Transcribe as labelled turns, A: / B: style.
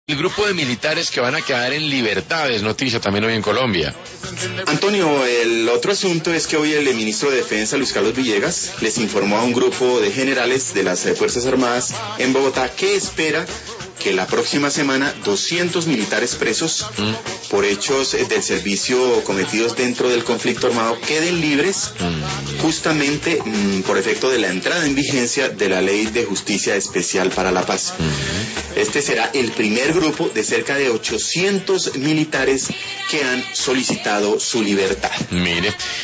A: El grupo de militares que van a quedar en libertad es noticia también hoy en Colombia.
B: Antonio, el otro asunto es que hoy el ministro de Defensa, Luis Carlos Villegas, les informó a un grupo de generales de las Fuerzas Armadas en Bogotá que espera que la próxima semana 200 militares presos por hechos del servicio cometidos dentro del conflicto armado queden libres justamente por efecto de la entrada en vigencia de la Ley de Justicia Especial para la Paz. Este será el primer grupo de cerca de 800 militares que han solicitado su libertad.
A: Mire.